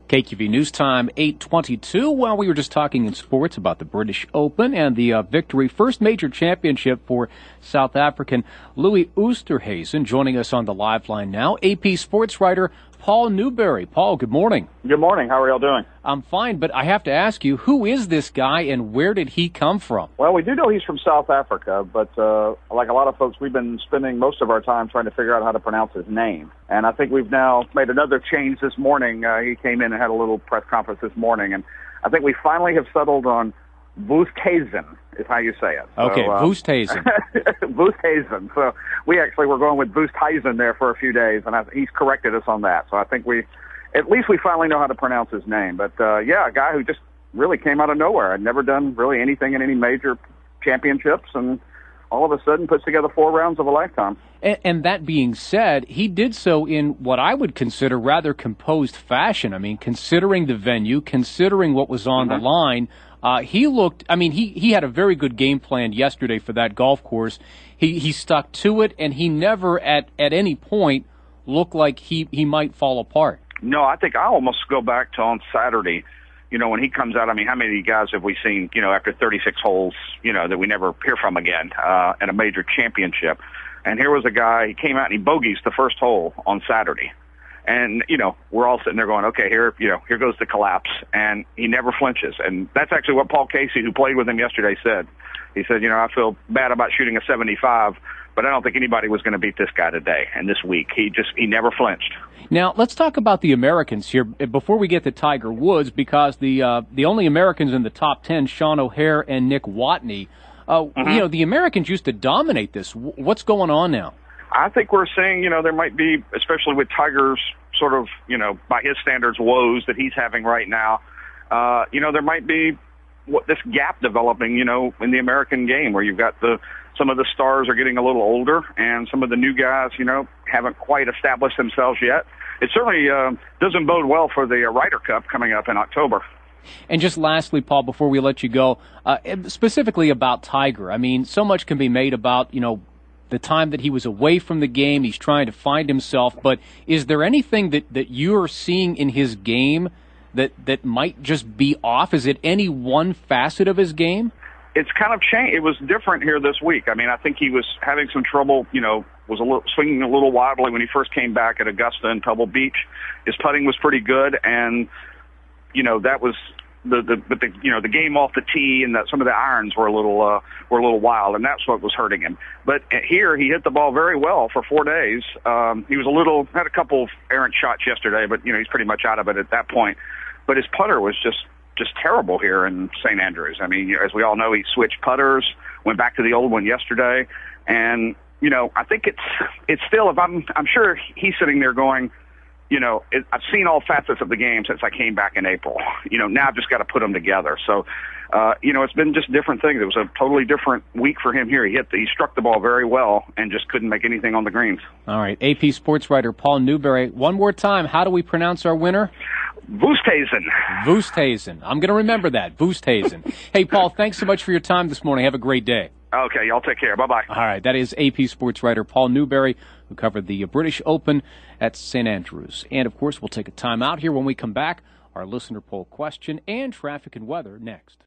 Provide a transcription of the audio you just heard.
KQV News Time 8:22. Well, we were just talking in sports about the British Open and the victory, first major championship for South African Louis Oosthuizen. Joining us on the live line now, AP sports writer Paul Newberry. Paul, good morning. Good morning. How are y'all doing? I'm fine, but I have to ask you, who is this guy and where did he come from? Well, we do know he's from South Africa, but like a lot of folks, we've been spending most of our time trying to figure out how to pronounce his name. And I think we've now made another change this morning. He came in and had a little press conference this morning, and I think we finally have settled on Oosthuizen is how you say it. Okay, so, Oosthuizen. Oosthuizen. So we actually were going with Oosthuizen there for a few days, and he's corrected us on that. So I think at least we finally know how to pronounce his name. But yeah, a guy who just really came out of nowhere. I'd never done really anything in any major championships, and all of a sudden puts together 4 rounds of a lifetime. And that being said, he did so in what I would consider rather composed fashion. I mean, considering the venue, considering what was on the line, he looked, I mean, he had a very good game plan yesterday for that golf course. He stuck to it, and he never at any point looked like he might fall apart. No, I think I almost go back to on Saturday, when he comes out. I mean, how many guys have we seen, after 36 holes, that we never hear from again in a major championship? And here was a guy, he came out and he bogeys the first hole on Saturday. And, we're all sitting there going, okay, here goes the collapse. And he never flinches. And that's actually what Paul Casey, who played with him yesterday, said. He said, I feel bad about shooting a 75, but I don't think anybody was going to beat this guy today and this week. He never flinched. Now, let's talk about the Americans here before we get to Tiger Woods, because the only Americans in the top 10, Sean O'Hair and Nick Watney, the Americans used to dominate this. What's going on now? I think we're seeing, there might be, especially with Tiger's sort of, by his standards, woes that he's having right now, there might be this gap developing, in the American game where you've got some of the stars are getting a little older and some of the new guys, haven't quite established themselves yet. It certainly doesn't bode well for the Ryder Cup coming up in October. And just lastly, Paul, before we let you go, specifically about Tiger, I mean, so much can be made about, the time that he was away from the game. He's trying to find himself. But is there anything that you're seeing in his game that might just be off? Is it any one facet of his game? It's kind of changed. It was different here this week. I mean, I think he was having some trouble, was swinging a little wildly when he first came back at Augusta and Pebble Beach. His putting was pretty good, and, that was the game off the tee and some of the irons were a little wild, and that's what was hurting him. But here he hit the ball very well for 4 days. He was had a couple of errant shots yesterday, but he's pretty much out of it at that point. But his putter was just terrible here in St. Andrews. I mean, as we all know, he switched putters, went back to the old one yesterday, and I think it's still. If I'm sure he's sitting there going, I've seen all facets of the game since I came back in April. Now I've just got to put them together. So, it's been just different things. It was a totally different week for him here. He struck the ball very well and just couldn't make anything on the greens. All right. AP sports writer Paul Newberry. One more time, how do we pronounce our winner? Oosthuizen. Oosthuizen. I'm going to remember that. Oosthuizen. Hey, Paul, thanks so much for your time this morning. Have a great day. Okay, y'all take care. Bye-bye. All right, that is AP sports writer Paul Newberry, who covered the British Open at St. Andrews. And, of course, we'll take a time out here. When we come back, our listener poll question and traffic and weather next.